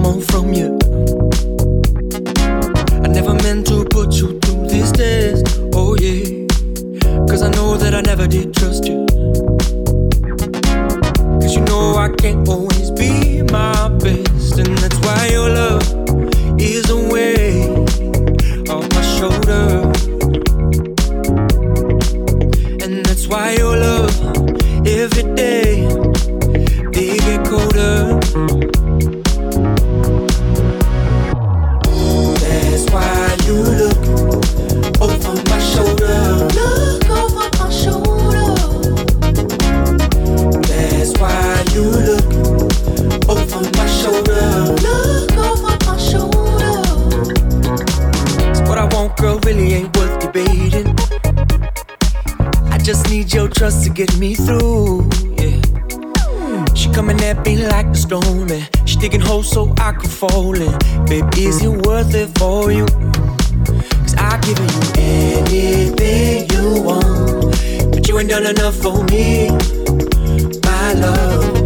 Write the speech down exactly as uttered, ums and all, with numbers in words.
want from you. I never meant to put you through this test, oh yeah. Cause I know that I never did trust you. Cause you know I can't always be my best. And that's why your love is a weight off my shoulder. And that's why your love, every day, they get colder. That's why you look over my shoulder. Look over my shoulder. That's why you look over my shoulder. Look over my shoulder. So what I want, girl, really ain't worth debating. I just need your trust to get me through, yeah. She coming at me like a storm, and she digging holes so I could fall in. Babe, is it worth it for you? Cause I've given you anything you want, but you ain't done enough for me, my love.